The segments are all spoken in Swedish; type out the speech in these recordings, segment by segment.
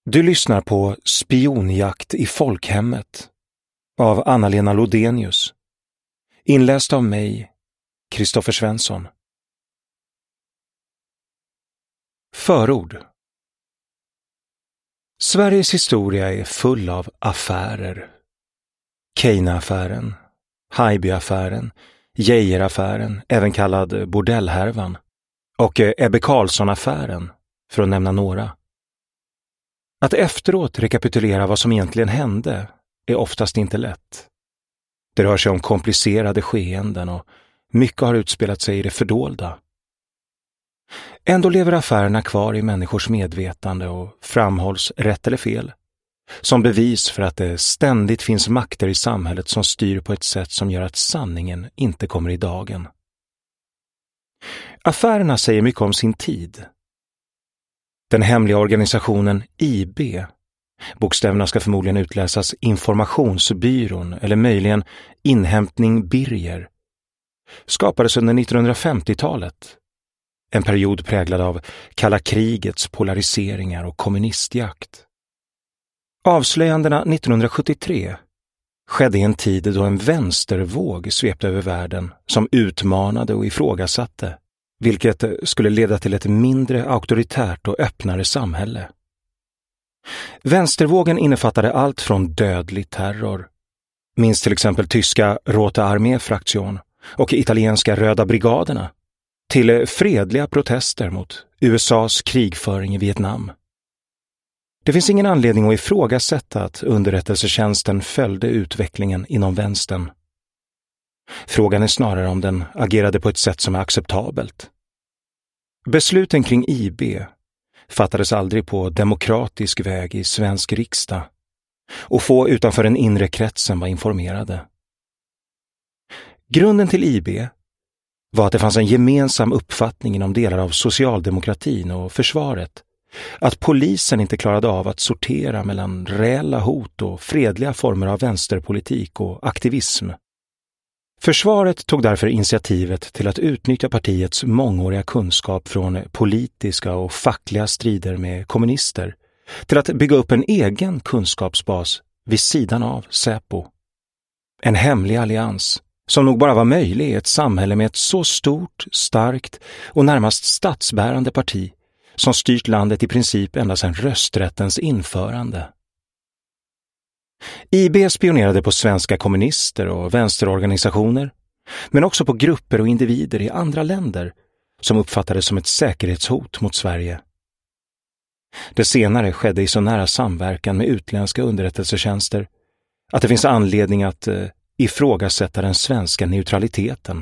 Du lyssnar på Spionjakt i folkhemmet av Anna-Lena Lodenius. Inläst av mig, Kristoffer Svensson. Förord. Sveriges historia är full av affärer. Keynes-affären, Haijby-affären, Geijer-affären, även kallad bordellhärvan, och Ebbe Carlsson-affären, för att nämna några. Att efteråt rekapitulera vad som egentligen hände är oftast inte lätt. Det rör sig om komplicerade skeenden och mycket har utspelat sig i det fördolda. Ändå lever affärerna kvar i människors medvetande och framhålls, rätt eller fel, som bevis för att det ständigt finns makter i samhället som styr på ett sätt som gör att sanningen inte kommer i dagen. Affärerna säger mycket om sin tid. Den hemliga organisationen IB, bokstäverna ska förmodligen utläsas Informationsbyrån eller möjligen Inhämtning Birger, skapades under 1950-talet. En period präglad av kalla krigets polariseringar och kommunistjakt. Avslöjandena 1973 skedde i en tid då en vänstervåg svepte över världen som utmanade och ifrågasatte, vilket skulle leda till ett mindre auktoritärt och öppnare samhälle. Vänstervågen innefattade allt från dödlig terror, minst till exempel tyska Rote Armee-fraktion och italienska Röda brigaderna, till fredliga protester mot USAs krigföring i Vietnam. Det finns ingen anledning att ifrågasätta att underrättelsetjänsten följde utvecklingen inom vänstern. Frågan är snarare om den agerade på ett sätt som är acceptabelt. Besluten kring IB fattades aldrig på demokratisk väg i svensk riksdag, och få utanför den inre kretsen var informerade. Grunden till IB var att det fanns en gemensam uppfattning inom delar av socialdemokratin och försvaret, att polisen inte klarade av att sortera mellan reella hot och fredliga former av vänsterpolitik och aktivism. Försvaret tog därför initiativet till att utnyttja partiets mångåriga kunskap från politiska och fackliga strider med kommunister till att bygga upp en egen kunskapsbas vid sidan av Säpo. En hemlig allians som nog bara var möjlig i ett samhälle med ett så stort, starkt och närmast statsbärande parti som styrt landet i princip ända sedan rösträttens införande. IB spionerade på svenska kommunister och vänsterorganisationer, men också på grupper och individer i andra länder som uppfattades som ett säkerhetshot mot Sverige. Det senare skedde i så nära samverkan med utländska underrättelsetjänster att det finns anledning att ifrågasätta den svenska neutraliteten.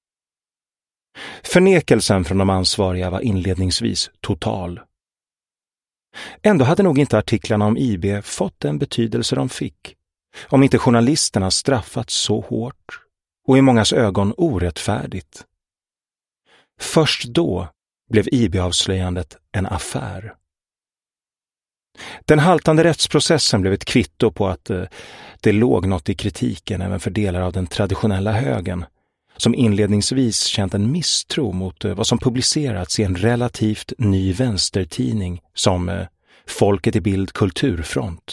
Förnekelsen från de ansvariga var inledningsvis total. Ändå hade nog inte artiklarna om IB fått den betydelse de fick, om inte journalisterna straffats så hårt och i mångas ögon orättfärdigt. Först då blev IB-avslöjandet en affär. Den haltande rättsprocessen blev ett kvitto på att det låg något i kritiken även för delar av den traditionella högern, som inledningsvis känt en misstro mot vad som publicerats i en relativt ny vänstertidning som Folket i Bild Kulturfront.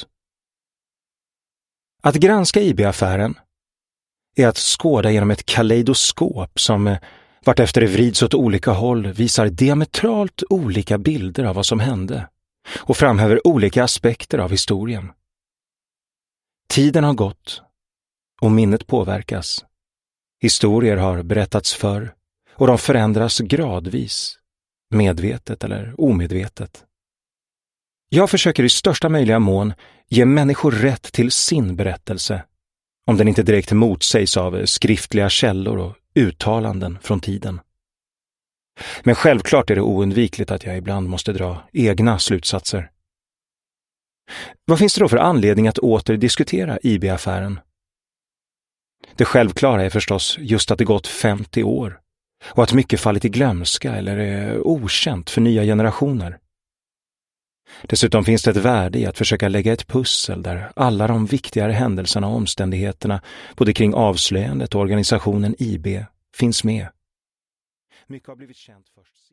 Att granska IB-affären är att skåda genom ett kaleidoskop som vartefter det vrids åt olika håll visar diametralt olika bilder av vad som hände och framhäver olika aspekter av historien. Tiden har gått och minnet påverkas. Historier har berättats förr och de förändras gradvis, medvetet eller omedvetet. Jag försöker i största möjliga mån ge människor rätt till sin berättelse, om den inte direkt motsägs av skriftliga källor och uttalanden från tiden. Men självklart är det oundvikligt att jag ibland måste dra egna slutsatser. Vad finns det då för anledning att åter diskutera IB-affären? Det självklara är förstås just att det gått 50 år och att mycket fallit i glömska eller är okänt för nya generationer. Dessutom finns det ett värde i att försöka lägga ett pussel där alla de viktigare händelserna och omständigheterna både kring avslöjandet och organisationen IB finns med. Mycket har blivit känt först.